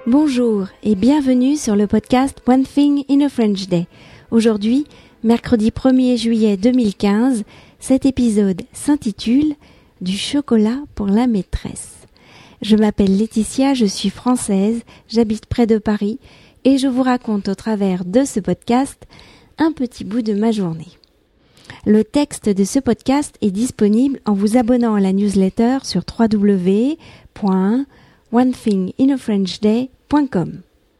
Bonjour et bienvenue sur le podcast One Thing in a French Day. Aujourd'hui, mercredi 1er juillet 2015, cet épisode s'intitule « Du chocolat pour la maîtresse ». Je m'appelle Laetitia, je suis française, j'habite près de Paris et je vous raconte au travers de ce podcast un petit bout de ma journée. Le texte de ce podcast est disponible en vous abonnant à la newsletter sur www.onethinginafrenchday.com.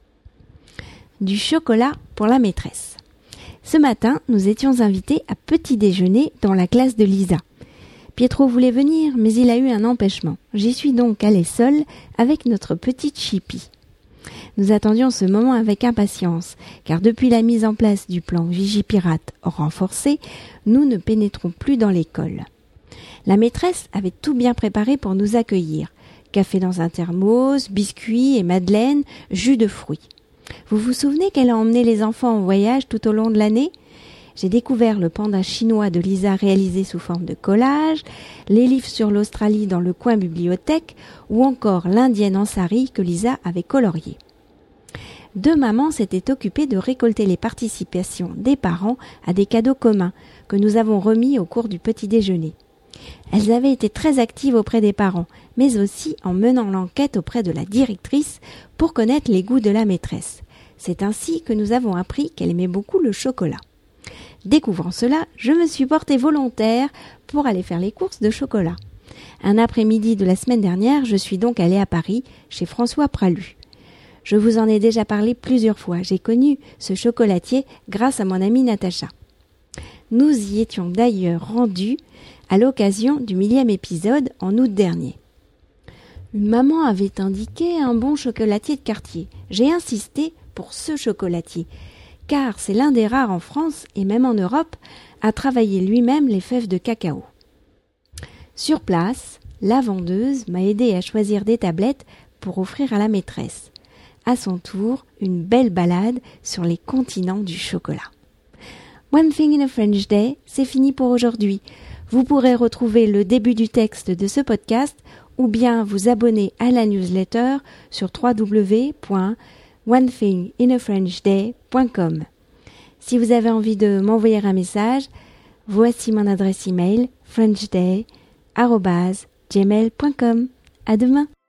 Du chocolat pour la maîtresse. Ce matin, nous étions invités à petit déjeuner dans la classe de Lisa. Pietro voulait venir, mais il a eu un empêchement. J'y suis donc allée seule avec notre petite Chippy. Nous attendions ce moment avec impatience, car depuis la mise en place du plan Vigipirate renforcé, nous ne pénétrons plus dans l'école. La maîtresse avait tout bien préparé pour nous accueillir. Café dans un thermos, biscuits et madeleines, jus de fruits. Vous vous souvenez qu'elle a emmené les enfants en voyage tout au long de l'année ? J'ai découvert le panda chinois de Lisa réalisé sous forme de collage, les livres sur l'Australie dans le coin bibliothèque ou encore l'indienne en sari que Lisa avait coloriée. Deux mamans s'étaient occupées de récolter les participations des parents à des cadeaux communs que nous avons remis au cours du petit déjeuner. Elles avaient été très actives auprès des parents, mais aussi en menant l'enquête auprès de la directrice pour connaître les goûts de la maîtresse. C'est ainsi que nous avons appris qu'elle aimait beaucoup le chocolat. Découvrant cela, je me suis portée volontaire pour aller faire les courses de chocolat. Un après-midi de la semaine dernière, je suis donc allée à Paris, chez François Pralu. Je vous en ai déjà parlé plusieurs fois. J'ai connu ce chocolatier grâce à mon amie Natacha. Nous y étions d'ailleurs rendus à l'occasion du 1000e épisode en août dernier. Une maman avait indiqué un bon chocolatier de quartier. J'ai insisté pour ce chocolatier, car c'est l'un des rares en France et même en Europe à travailler lui-même les fèves de cacao. Sur place, la vendeuse m'a aidé à choisir des tablettes pour offrir à la maîtresse. À son tour, une belle balade sur les continents du chocolat. One Thing in a French Day, c'est fini pour aujourd'hui. Vous pourrez retrouver le début du texte de ce podcast ou bien vous abonner à la newsletter sur www.onethinginafrenchday.com. Si vous avez envie de m'envoyer un message, voici mon adresse email frenchday@gmail.com. À demain.